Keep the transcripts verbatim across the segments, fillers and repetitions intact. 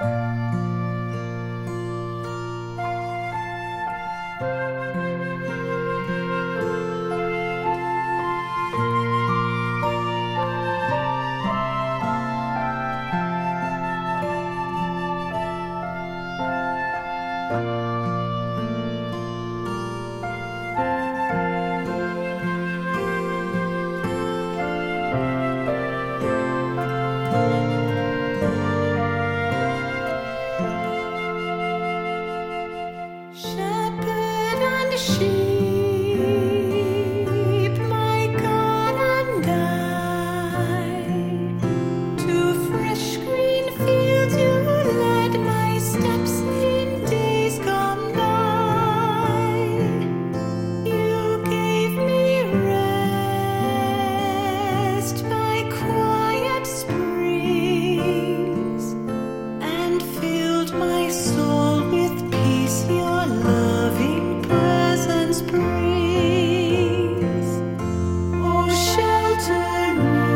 Shepherd and sheep, my God and I, to fresh green fields you led my steps in days gone by. You gave me rest by quiet springs and filled my soul with peace. Your loving presence brings. Oh, shelter me,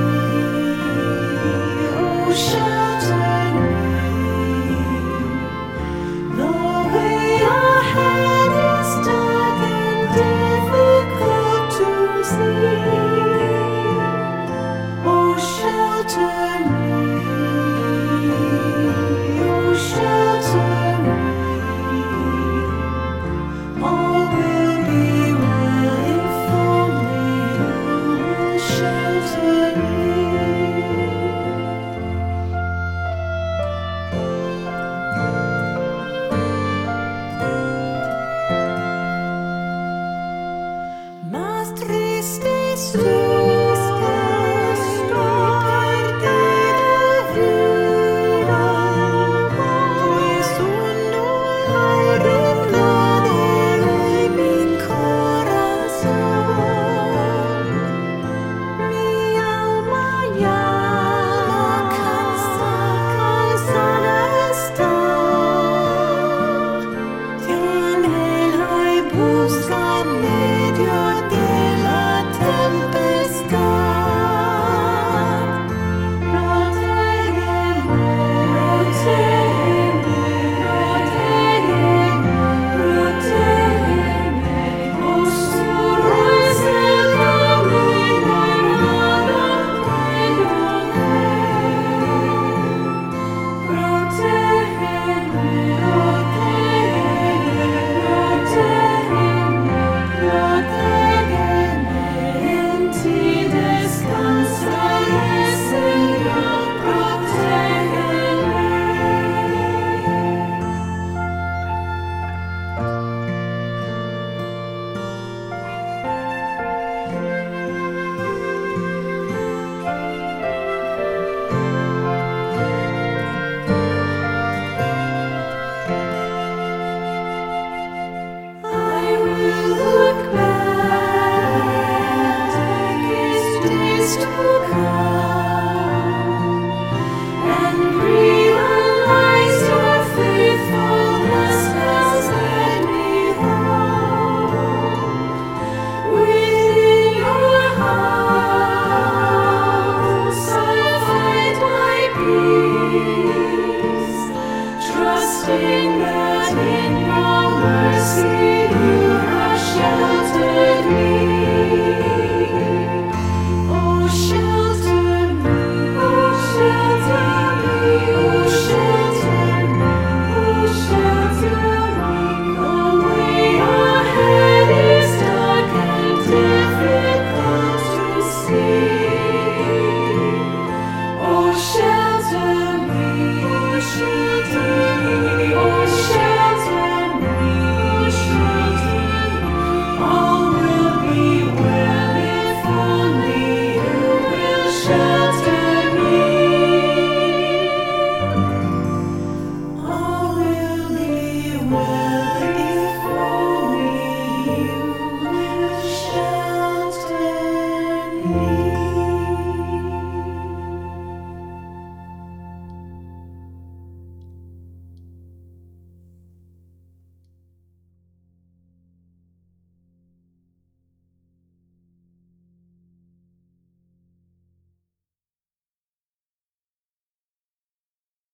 oh, shelter me. The way ahead is dark and difficult to see. Oh, shelter me, oh, shelter me. All will be well if only you will shelter me. Más triste estoy perdida, pues hundo al verdadero en mi corazón. Mi alma ya cansada está, te anhela y busca en medio de la tempestad. Protégeme, protégeme, protégeme, oscuro es el camino y nada puedo ver. Protégeme, protégeme, protégeme, en ti descansaré, Señor, protégeme. I will look back, darkest days to come.